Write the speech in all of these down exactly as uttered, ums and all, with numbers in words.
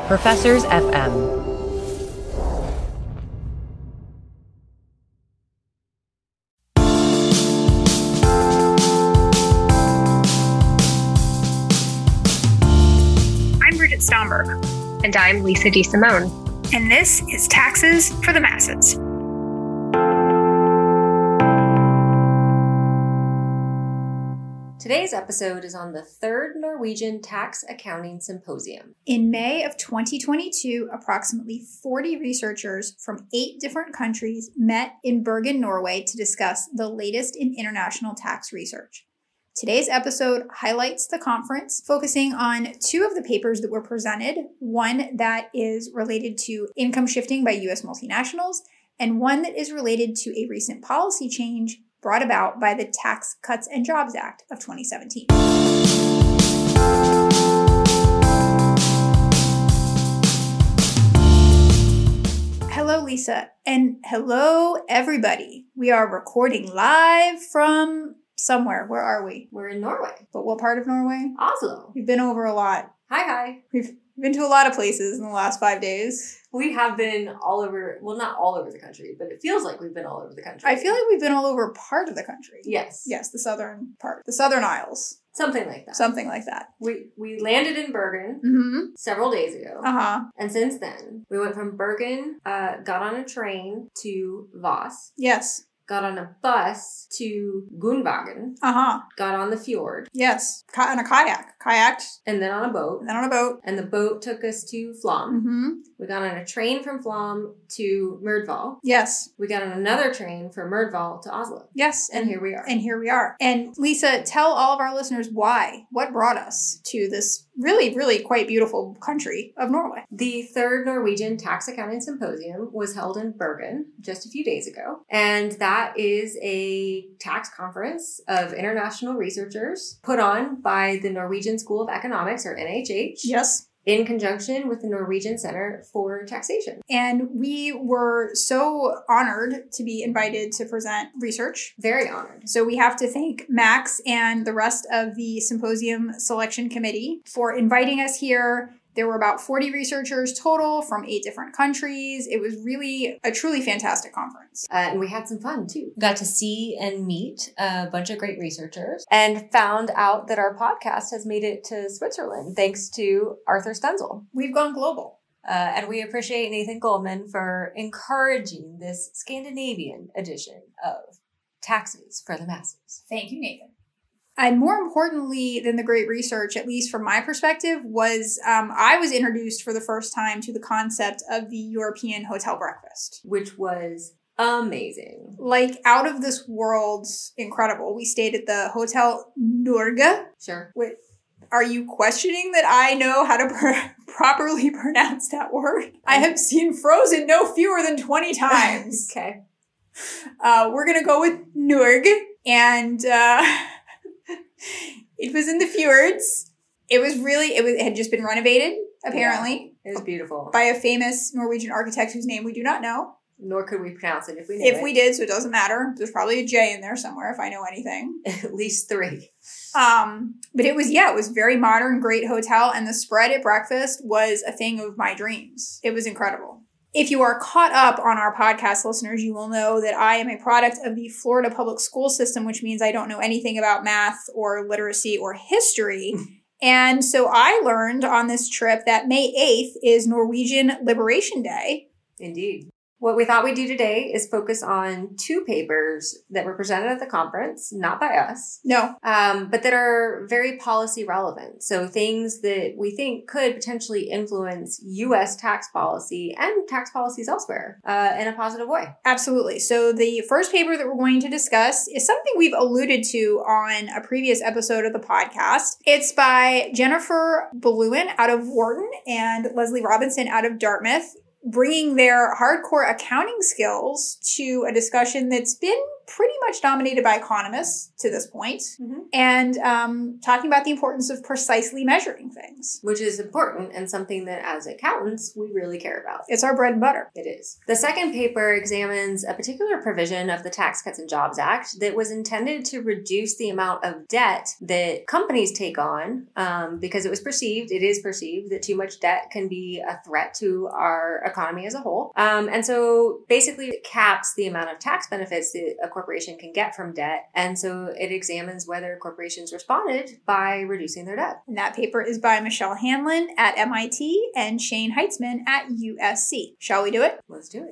Professors F M. I'm Bridget Stomberg. And I'm Lisa DeSimone. And this is Taxes for the Masses. Today's episode is on the third Norwegian Tax Accounting Symposium. In May of twenty twenty-two, approximately forty researchers from eight different countries met in Bergen, Norway to discuss the latest in international tax research. Today's episode highlights the conference, focusing on two of the papers that were presented, one that is related to income shifting by U S multinationals, and one that is related to a recent policy change brought about by the Tax Cuts and Jobs Act of twenty seventeen. Hello, Lisa, and hello, everybody. We are recording live from somewhere. Where are we? We're in Norway. But what part of Norway? Oslo. We've been over a lot. Hi, hi. We've been to a lot of places in the last five days. We have been all over, well, not all over the country, but it feels like we've been all over the country. I feel like we've been all over part of the country. Yes. Yes, the southern part. The Southern Isles. Something like that. Something like that. We we landed in Bergen Mm-hmm. several days ago. Uh-huh. And since then, we went from Bergen, uh, got on a train to Voss, Yes. got on a bus to Gunvagen, Uh-huh. got on the fjord, Yes. Ki- on a kayak. Kayaked. and then on a boat. And then on a boat. And the boat took us to Flom. Mm-hmm. We got on a train from Flom to Myrdval. Yes. We got on another train from Myrdval to Oslo. Yes. And here we are. And here we are. And Lisa, tell all of our listeners why. What brought us to this really, really quite beautiful country of Norway? The third Norwegian Tax Accounting Symposium was held in Bergen just a few days ago. And that is a tax conference of international researchers put on by the Norwegian School of Economics, or N H H. Yes. In conjunction with the Norwegian Center for Taxation. And we were so honored to be invited to present research. Very honored. So we have to thank Max and the rest of the Symposium Selection Committee for inviting us here. There were about forty researchers total from eight different countries. It was really a truly fantastic conference. Uh, and we had some fun, too. Got to see and meet a bunch of great researchers and found out that our podcast has made it to Switzerland thanks to Arthur Stenzel. We've gone global. Uh, and we appreciate Nathan Goldman for encouraging this Scandinavian edition of Taxes for the Masses. Thank you, Nathan. And more importantly than the great research, at least from my perspective, was um, I was introduced for the first time to the concept of the European hotel breakfast. Which was amazing. Like, out of this world, incredible. We stayed at the Hotel Norge. Sure. Wait, are you questioning that I know how to pr- properly pronounce that word? I have seen Frozen no fewer than twenty times. Okay. Uh, we're going to go with Norge. And... Uh, it was in the fjords. It was really, it, was, it had just been renovated, apparently. Yeah, it was beautiful. By a famous Norwegian architect whose name we do not know. Nor could we pronounce it if we knew If it. we did, so it doesn't matter. There's probably a J in there somewhere if I know anything. At least three. Um, but it was, yeah, it was very modern, great hotel. And the spread at breakfast was a thing of my dreams. It was incredible. If you are caught up on our podcast, listeners, you will know that I am a product of the Florida public school system, which means I don't know anything about math or literacy or history. And so I learned on this trip that May eighth is Norwegian Liberation Day. Indeed. What we thought we'd do today is focus on two papers that were presented at the conference, not by us. No. Um, but that are very policy relevant. So things that we think could potentially influence U S tax policy and tax policies elsewhere uh, in a positive way. Absolutely. So the first paper that we're going to discuss is something we've alluded to on a previous episode of the podcast. It's by Jennifer Bluin out of Wharton and Leslie Robinson out of Dartmouth, bringing their hardcore accounting skills to a discussion that's been pretty much dominated by economists to this point, Mm-hmm. and um, talking about the importance of precisely measuring things. Which is important and something that as accountants, we really care about. It's our bread and butter. It is. The second paper examines a particular provision of the Tax Cuts and Jobs Act that was intended to reduce the amount of debt that companies take on um, because it was perceived, it is perceived, that too much debt can be a threat to our economy as a whole. Um, and so basically it caps the amount of tax benefits that a corporation can get from debt. And so it examines whether corporations responded by reducing their debt. And that paper is by Michelle Hanlon at M I T and Shane Heitzman at U S C. Shall we do it? Let's do it.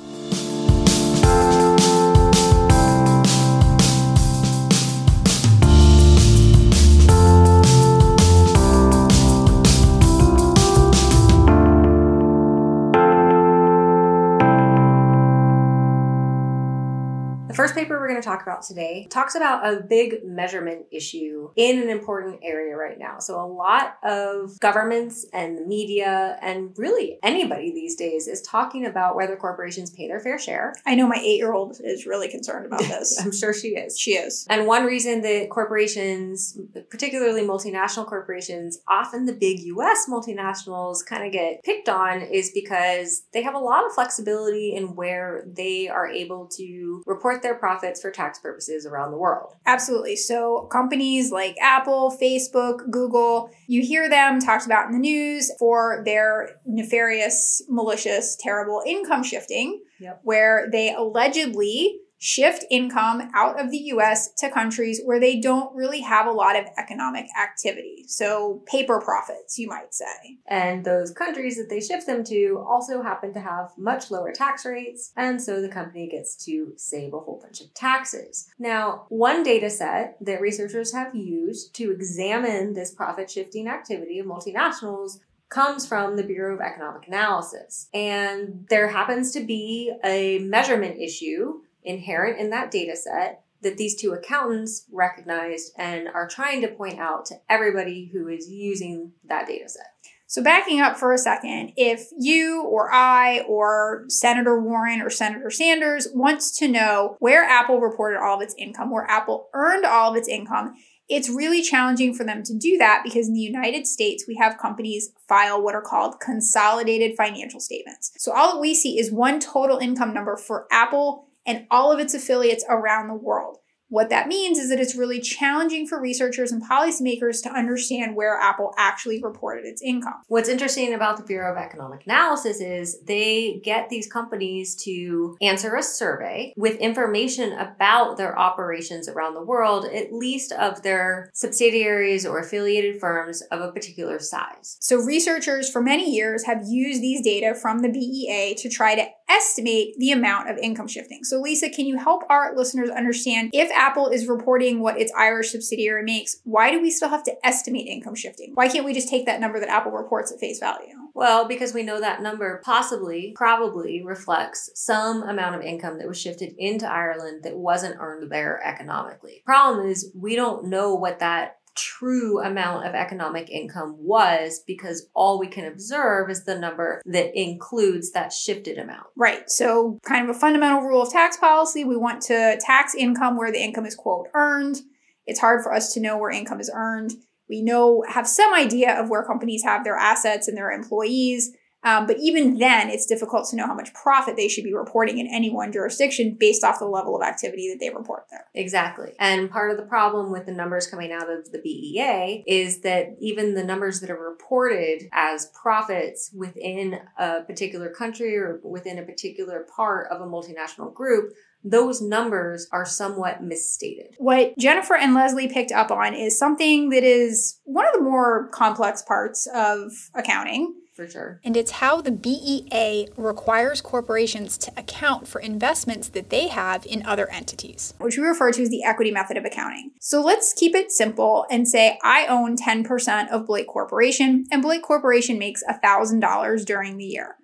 The first paper we're going to talk about today talks about a big measurement issue in an important area right now. So a lot of governments and the media and really anybody these days is talking about whether corporations pay their fair share. I know my eight-year-old is really concerned about this. I'm sure she is. She is. And one reason that corporations, particularly multinational corporations, often the big U S multinationals kind of get picked on is because they have a lot of flexibility in where they are able to report their profits for tax purposes around the world. Absolutely. So companies like Apple, Facebook, Google, you hear them talked about in the news for their nefarious, malicious, terrible income shifting, Yep. where they allegedly shift income out of the U S to countries where they don't really have a lot of economic activity. So paper profits, you might say. And those countries that they shift them to also happen to have much lower tax rates, and so the company gets to save a whole bunch of taxes. Now, one data set that researchers have used to examine this profit shifting activity of multinationals comes from the Bureau of Economic Analysis. And there happens to be a measurement issue inherent in that data set that these two accountants recognized and are trying to point out to everybody who is using that data set. So backing up for a second, if you or I or Senator Warren or Senator Sanders wants to know where Apple reported all of its income, where Apple earned all of its income, it's really challenging for them to do that because in the United States, we have companies file what are called consolidated financial statements. So all that we see is one total income number for Apple and all of its affiliates around the world. What that means is that it's really challenging for researchers and policymakers to understand where Apple actually reported its income. What's interesting about the Bureau of Economic Analysis is they get these companies to answer a survey with information about their operations around the world, at least of their subsidiaries or affiliated firms of a particular size. So researchers for many years have used these data from the B E A to try to estimate the amount of income shifting. So Lisa, can you help our listeners understand if Apple is reporting what its Irish subsidiary makes, why do we still have to estimate income shifting? Why can't we just take that number that Apple reports at face value? Well, because we know that number possibly, probably reflects some amount of income that was shifted into Ireland that wasn't earned there economically. Problem is, we don't know what that true amount of economic income was because all we can observe is the number that includes that shifted amount. Right. So kind of a fundamental rule of tax policy, we want to tax income where the income is, quote, earned. It's hard for us to know where income is earned. We know, have some idea of where companies have their assets and their employees. Um, but even then, it's difficult to know how much profit they should be reporting in any one jurisdiction based off the level of activity that they report there. Exactly. And part of the problem with the numbers coming out of the B E A is that even the numbers that are reported as profits within a particular country or within a particular part of a multinational group, those numbers are somewhat misstated. What Jennifer and Leslie picked up on is something that is one of the more complex parts of accounting. For sure. And it's how the B E A requires corporations to account for investments that they have in other entities, which we refer to as the equity method of accounting. So let's keep it simple and say I own ten percent of Blake Corporation, and Blake Corporation makes one thousand dollars during the year.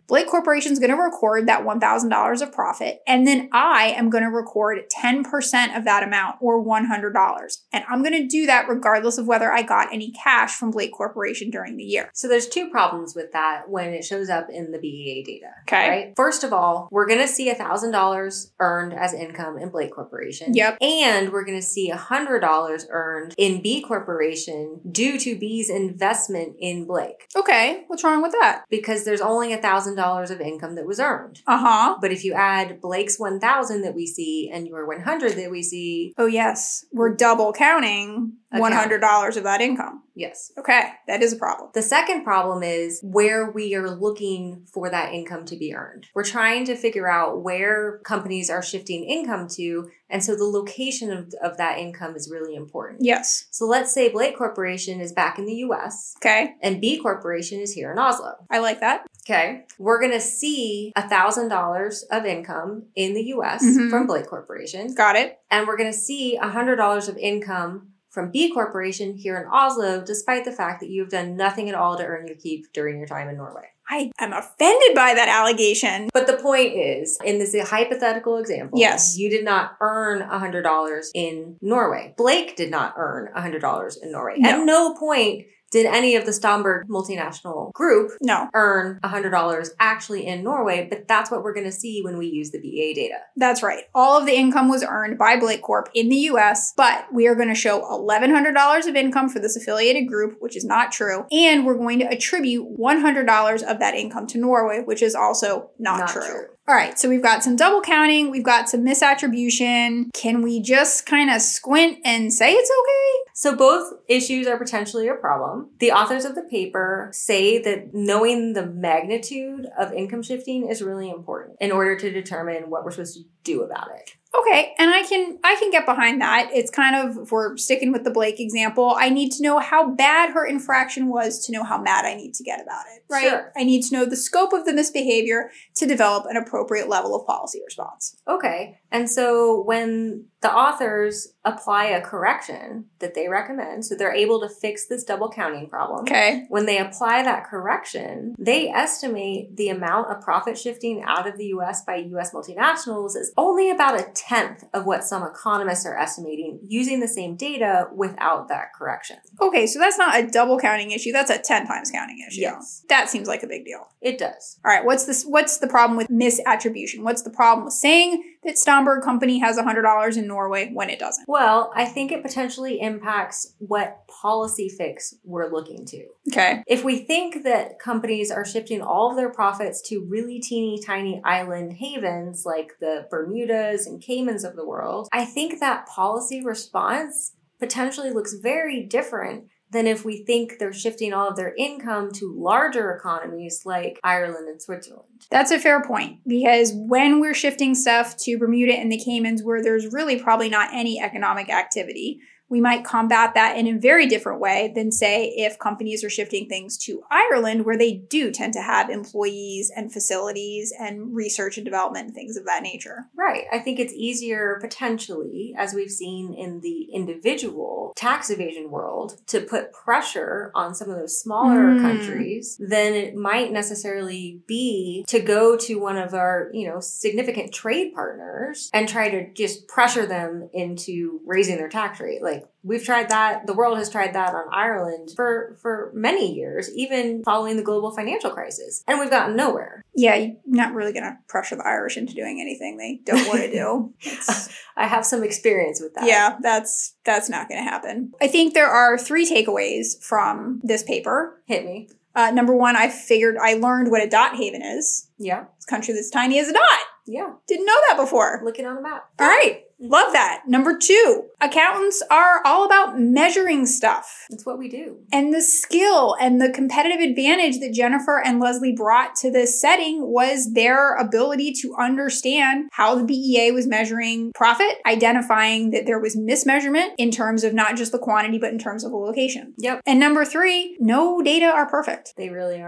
Blake Corporation is going to record that one thousand dollars of profit, and then I am going to record ten percent of that amount, or one hundred dollars. And I'm going to do that regardless of whether I got any cash from Blake Corporation during the year. So there's two problems with that when it shows up in the B E A data. Okay. Right? First of all, we're going to see one thousand dollars earned as income in Blake Corporation. Yep. And we're going to see one hundred dollars earned in B Corporation due to B's investment in Blake. Okay, what's wrong with that? Because there's only one thousand dollars of income that was earned. Uh-huh. But if you add Blake's one thousand that we see and your one hundred that we see. Oh, yes. We're double counting one hundred dollars of that income. Yes. Okay, that is a problem. The second problem is where we are looking for that income to be earned. We're trying to figure out where companies are shifting income to, and so the location of, of that income is really important. Yes. So let's say Blake Corporation is back in the U S. Okay. And B Corporation is here in Oslo. I like that. Okay. We're going to see one thousand dollars of income in the U S Mhm. from Blake Corporation. Got it. And we're going to see one hundred dollars of income from B Corporation here in Oslo, despite the fact that you've done nothing at all to earn your keep during your time in Norway. I am offended by that allegation. But the point is, in this hypothetical example, Yes. you did not earn one hundred dollars in Norway. Blake did not earn one hundred dollars in Norway. No. At no point did any of the Stomberg multinational group No, earn one hundred dollars actually in Norway, but that's what we're going to see when we use the B A data. that's right. All of the income was earned by Blake Corp in the U S, but we are going to show eleven hundred dollars of income for this affiliated group, which is not true. And we're going to attribute one hundred dollars of that income to Norway, which is also not, Not true. true. All right, so we've got some double counting, we've got some misattribution. Can we just kind of squint and say it's okay? So both issues are potentially a problem. The authors of the paper say that knowing the magnitude of income shifting is really important in order to determine what we're supposed to do about it. Okay, and I can I can get behind that. It's kind of, if we're sticking with the Blake example, I need to know how bad her infraction was to know how mad I need to get about it, right? Sure. I need to know the scope of the misbehavior to develop an appropriate level of policy response. Okay. And so when the authors apply a correction that they recommend, so they're able to fix this double counting problem. Okay. When they apply that correction, they estimate the amount of profit shifting out of the U S by U S multinationals is only about a tenth of what some economists are estimating using the same data without that correction. Okay, so that's not a double counting issue, that's a ten times counting issue. Yes. That seems like a big deal. It does. All right, what's this what's the problem with misattribution? What's the problem with saying that Stomberg Company has one hundred dollars in Norway when it doesn't? Well, I think it potentially impacts what policy fix we're looking to. Okay. If we think that companies are shifting all of their profits to really teeny tiny island havens like the Bermudas and Caymans of the world, I think that policy response potentially looks very different than if we think they're shifting all of their income to larger economies like Ireland and Switzerland. That's a fair point, because when we're shifting stuff to Bermuda and the Caymans where there's really probably not any economic activity, we might combat that in a very different way than, say, if companies are shifting things to Ireland, where they do tend to have employees and facilities and research and development and things of that nature. Right. I think it's easier potentially, as we've seen in the individual tax evasion world, to put pressure on some of those smaller Mm. countries than it might necessarily be to go to one of our, you know, significant trade partners and try to just pressure them into raising their tax rate. Like, we've tried that. The world has tried that on Ireland for, for many years, even following the global financial crisis. And we've gotten nowhere. Yeah, you're not really going to pressure the Irish into doing anything they don't want to do. It's, I have some experience with that. yeah, that's that's not going to happen. I think there are three takeaways from this paper. Hit me. Uh, number one, I figured I learned what a dot haven is. Yeah. It's a country that's tiny as a dot. Yeah. Didn't know that before. Look it on a map. All right. Love that. Number two, accountants are all about measuring stuff. That's what we do. And the skill and the competitive advantage that Jennifer and Leslie brought to this setting was their ability to understand how the B E A was measuring profit, identifying that there was mismeasurement in terms of not just the quantity, but in terms of the location. Yep. And number three, no data are perfect. They really aren't.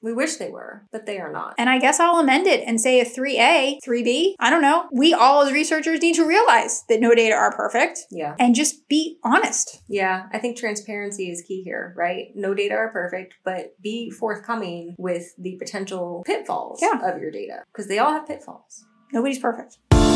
We wish they were, but they are not. And I guess I'll amend it and say a three A, three B. I don't know. We all as researchers need to realize that no data are perfect. Yeah. And just be honest. Yeah. I think transparency is key here, right? No data are perfect, but be forthcoming with the potential pitfalls yeah. of your data, because they all have pitfalls. Nobody's perfect.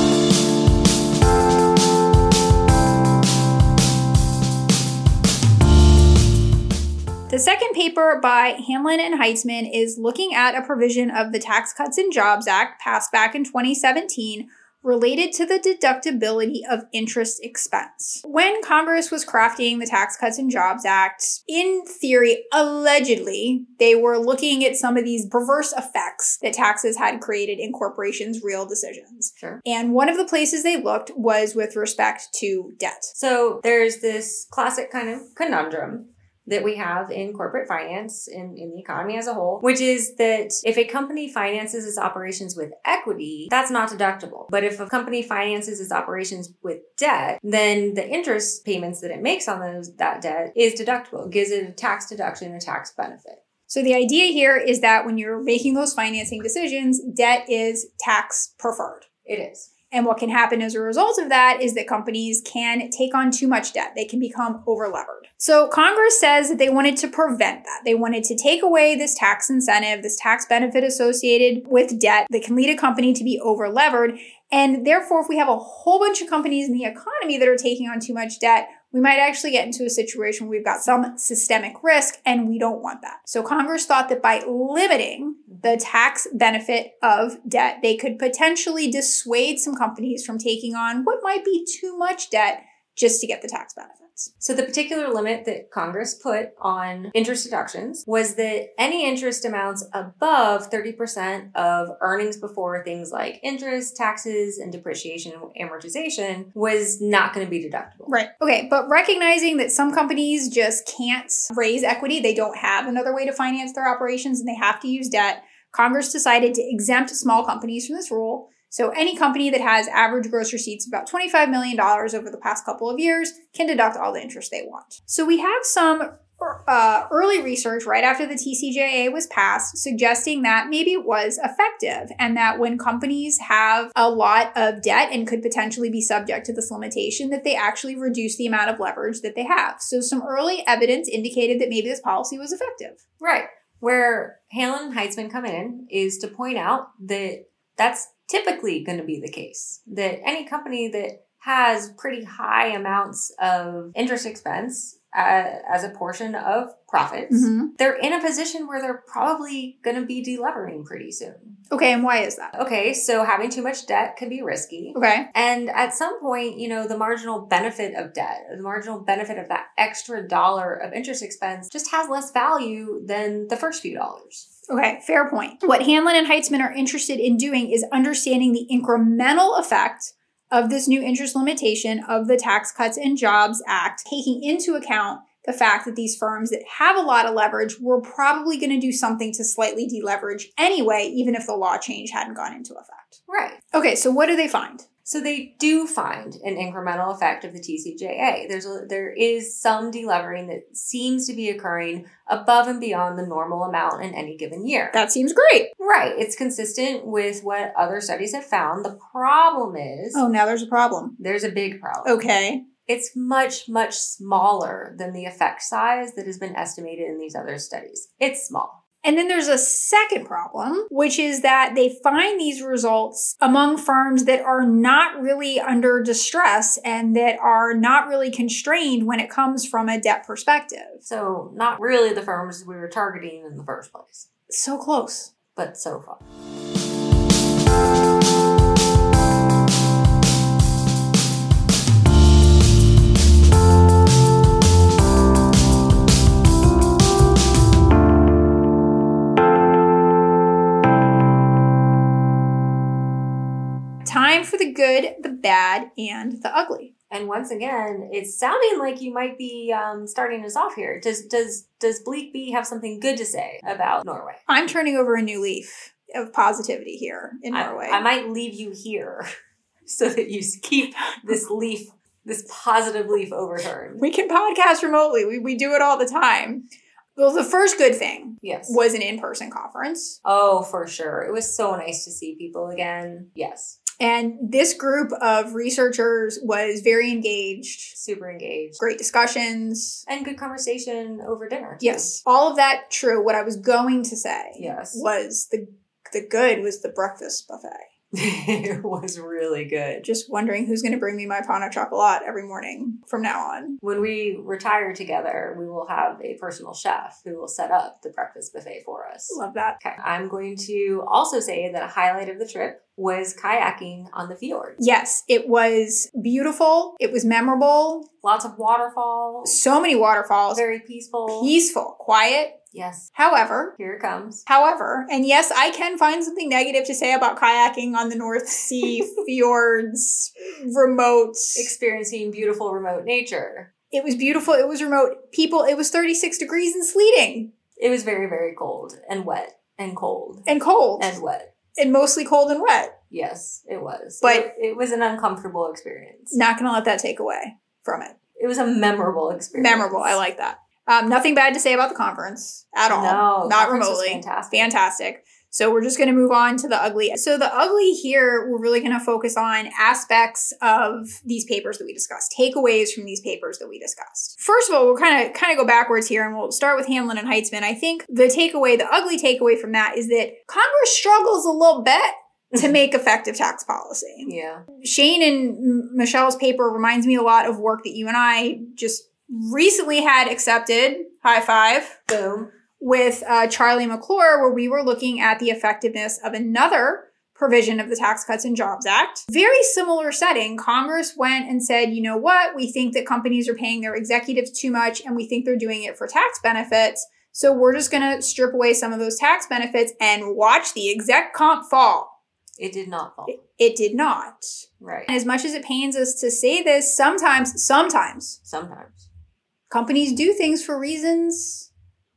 The second paper by Hanlon and Heitzman is looking at a provision of the Tax Cuts and Jobs Act passed back in twenty seventeen related to the deductibility of interest expense. When Congress was crafting the Tax Cuts and Jobs Act, in theory, allegedly, they were looking at some of these perverse effects that taxes had created in corporations' real decisions. Sure. And one of the places they looked was with respect to debt. So there's this classic kind of conundrum that we have in corporate finance, in, in the economy as a whole, which is that if a company finances its operations with equity, that's not deductible. But if a company finances its operations with debt, then the interest payments that it makes on those that debt is deductible. It gives it a tax deduction, a tax benefit. So the idea here is that when you're making those financing decisions, debt is tax preferred. It is. And what can happen as a result of that is that companies can take on too much debt. They can become over-levered. So Congress says that they wanted to prevent that. They wanted to take away this tax incentive, this tax benefit associated with debt that can lead a company to be over-levered. And therefore, if we have a whole bunch of companies in the economy that are taking on too much debt, we might actually get into a situation where we've got some systemic risk, and we don't want that. So Congress thought that by limiting the tax benefit of debt, they could potentially dissuade some companies from taking on what might be too much debt just to get the tax benefits. So the particular limit that Congress put on interest deductions was that any interest amounts above thirty percent of earnings before things like interest, taxes, and depreciation and amortization was not going to be deductible. Right. Okay. But recognizing that some companies just can't raise equity, they don't have another way to finance their operations and they have to use debt, Congress decided to exempt small companies from this rule. So any company that has average gross receipts of about twenty-five million dollars over the past couple of years can deduct all the interest they want. So we have some uh, early research right after the T C J A was passed suggesting that maybe it was effective and that when companies have a lot of debt and could potentially be subject to this limitation, that they actually reduce the amount of leverage that they have. So some early evidence indicated that maybe this policy was effective. Right. Where Hanlon and Heitzman come in is to point out that that's typically going to be the case, that any company that has pretty high amounts of interest expense uh, as a portion of profits, mm-hmm. they're in a position where they're probably going to be delevering pretty soon. Okay, and why is that? Okay, so having too much debt can be risky. Okay. And at some point, you know, the marginal benefit of debt, the marginal benefit of that extra dollar of interest expense just has less value than the first few dollars. Okay, fair point. What Hanlon and Heitzman are interested in doing is understanding the incremental effect of this new interest limitation of the Tax Cuts and Jobs Act, taking into account the fact that these firms that have a lot of leverage were probably going to do something to slightly deleverage anyway, even if the law change hadn't gone into effect. Right. Okay, so what do they find? So they do find an incremental effect of the T C J A. There's a, there is some delevering that seems to be occurring above and beyond the normal amount in any given year. That seems great. Right. It's consistent with what other studies have found. The problem is... Oh, now there's a problem. There's a big problem. Okay. It's much, much smaller than the effect size that has been estimated in these other studies. It's small. And then there's a second problem, which is that they find these results among firms that are not really under distress and that are not really constrained when it comes from a debt perspective. So not really the firms we were targeting in the first place. So close. But so far. Time for the good, the bad, and the ugly. And once again, it's sounding like you might be um, starting us off here. Does does does Bleak Bee have something good to say about Norway? I'm turning over a new leaf of positivity here in Norway. I, I might leave you here so that you keep this leaf, this positive leaf overturned. We can podcast remotely. We we do it all the time. Well, the first good thing Yes. was an in-person conference. Oh, for sure. It was so nice to see people again. Yes. And this group of researchers was very engaged, Super engaged. great discussions. And good conversation over dinner. Too. Yes, all of that true. What I was going to say Yes. was the the good was the breakfast buffet. It was really good. Just wondering who's going to bring me my pain au chocolat every morning from now on. When we retire together, we will have a personal chef who will set up the breakfast buffet for us. Love that. Okay. I'm going to also say that a highlight of the trip was kayaking on the fjord. Yes, it was beautiful. It was memorable. Lots of waterfalls. So many waterfalls. Very peaceful. Peaceful, quiet. Yes. However, Here it comes. however, and yes, I can find something negative to say about kayaking on the North Sea fjords, remote. Experiencing beautiful remote nature. It was beautiful. It was remote. People, it was thirty-six degrees and sleeting It was very, very cold and wet and cold and cold and wet. and mostly cold and wet. Yes, it was. But- it, it was an uncomfortable experience. Not going to let that take away from it. It was a memorable experience. Memorable. I like that. Um, nothing bad to say about the conference at all. No, Not conference was remotely. fantastic. Fantastic. So we're just going to move on to the ugly. So the ugly here, we're really going to focus on aspects of these papers that we discussed, takeaways from these papers that we discussed. First of all, we'll kind of kind of go backwards here, and we'll start with Hanlon and Heitzman. I think the takeaway, the ugly takeaway from that is that Congress struggles a little bit to make effective tax policy. Yeah. Shane and M- Michelle's paper reminds me a lot of work that you and I just recently had accepted. High five. Boom. With uh, Charlie McClure, where we were looking at the effectiveness of another provision of the Tax Cuts and Jobs Act. Very similar setting. Congress went and said, you know what? We think that companies are paying their executives too much, and we think they're doing it for tax benefits. So we're just going to strip away some of those tax benefits and watch the exec comp fall. It did not fall. It, it did not. Right. And as much as it pains us to say this, sometimes, sometimes Sometimes. companies do things for reasons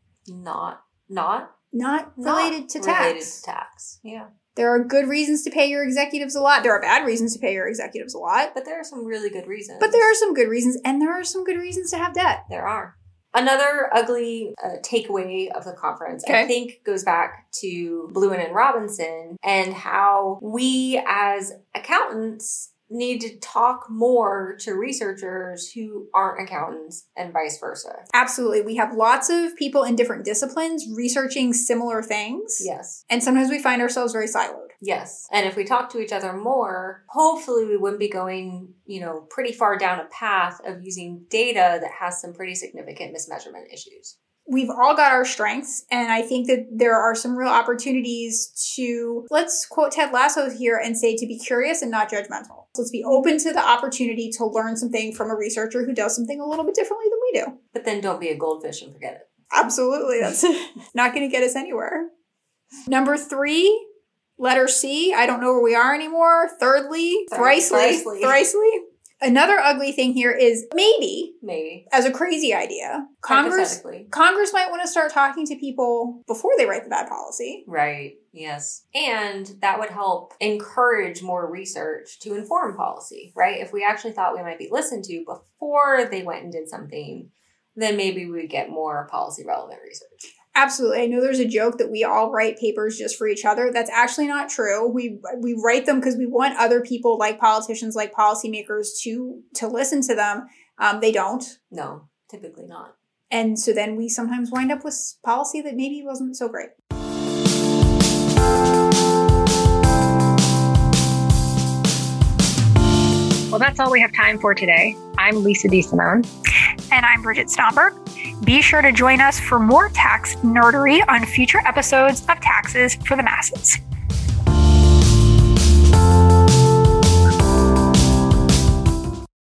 Not, not, not not related to tax. Related to tax. Yeah. There are good reasons to pay your executives a lot. There are bad reasons to pay your executives a lot. But there are some really good reasons. But there are some good reasons, and there are some good reasons to have debt. There are. Another ugly uh, takeaway of the conference, Okay. I think, goes back to Bluen and Robinson and how we as accountants need to talk more to researchers who aren't accountants and vice versa. Absolutely. We have lots of people in different disciplines researching similar things. Yes. And sometimes we find ourselves very siloed. Yes. And if we talk to each other more, hopefully we wouldn't be going, you know, pretty far down a path of using data that has some pretty significant mismeasurement issues. We've all got our strengths, and I think that there are some real opportunities to, let's quote Ted Lasso here and say, to be curious and not judgmental. So let's be open to the opportunity to learn something from a researcher who does something a little bit differently than we do. But then don't be a goldfish and forget it. Absolutely. That's not going to get us anywhere. Number three, letter C. I don't know where we are anymore. Thirdly, thricely, Thricely. thricely. Another ugly thing here is maybe, Maybe. as a crazy idea, Congress Hypothetically. Congress might want to start talking to people before they write the bad policy. Right. Yes. And that would help encourage more research to inform policy, right? If we actually thought we might be listened to before they went and did something, then maybe we would get more policy relevant research. Absolutely. I know there's a joke that we all write papers just for each other. That's actually not true. We we write them because we want other people, like politicians, like policymakers, to to listen to them. Um, they don't. No, typically not. And so then we sometimes wind up with policy that maybe wasn't so great. Well, that's all we have time for today. I'm Lisa DeSimone. And I'm Bridget Stomberg. Be sure to join us for more tax nerdery on future episodes of Taxes for the Masses.